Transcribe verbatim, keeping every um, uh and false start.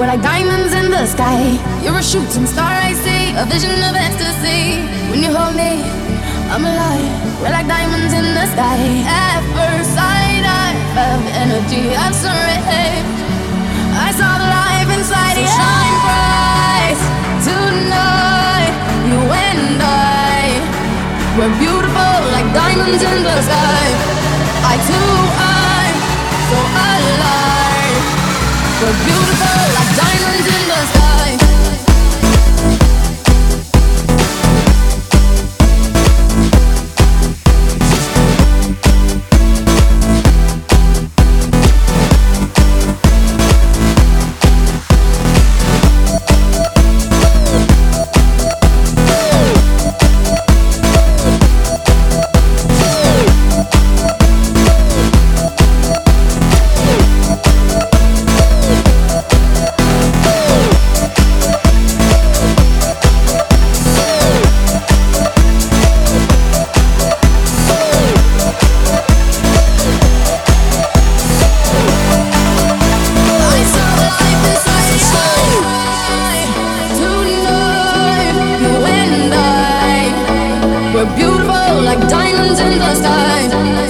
We're like diamonds in the sky. You're a shooting star, I see, a vision of ecstasy. When you hold me, I'm alive. We're like diamonds in the sky. At first sight, I felt the energy of sun rays. I saw the life inside you. So shine bright tonight, you and I. We're beautiful like diamonds in the sky. I too, I'm so alive. We're beautiful like diamonds in the sky. We're beautiful like diamonds in the sky.